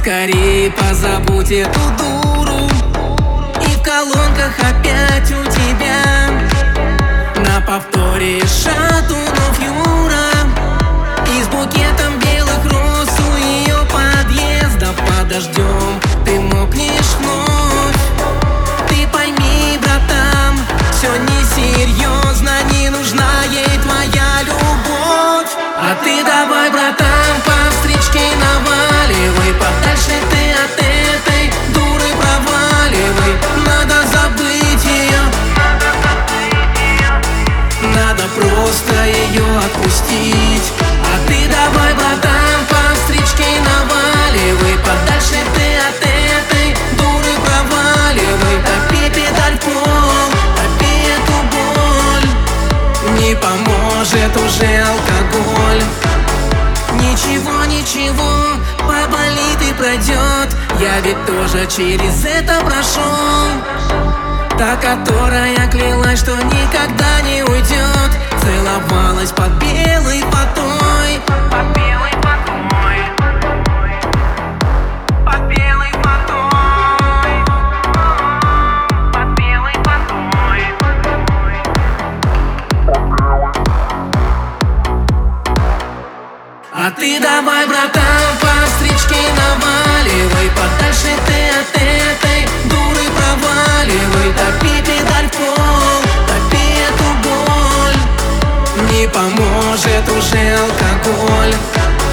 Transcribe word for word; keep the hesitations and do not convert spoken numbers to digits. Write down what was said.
Поскорей позабудь эту дуру, и в колонках опять у тебя на повторе Шатунов Юра. И с букетом белых роз у ее подъезда под дождем ты мокнешь вновь. Ты пойми, братан, все несерьезно, не нужна ей твоя любовь. А ты давай, братан, по встречке наваливай, подальше ты от этой дуры проваливай. Надо забыть ее, надо просто ее отпустить. А ты давай, братан, по встречке наваливай, подальше ты от этой дуры проваливай. Топи педаль в пол, топи эту боль, не поможет уже алкоголь. Ничего, ничего, поболит и пройдет, я ведь тоже через это прошел. Та, которая клялась, что никогда не уйдет, целовалась под белой фатой. Под белой фатой, под белой фатой, под белой фатой. А ты давай, братан, по встречке наваливай, подальше ты от этой дуры проваливай. Топи педаль в пол, топи эту боль, не поможет уже алкоголь.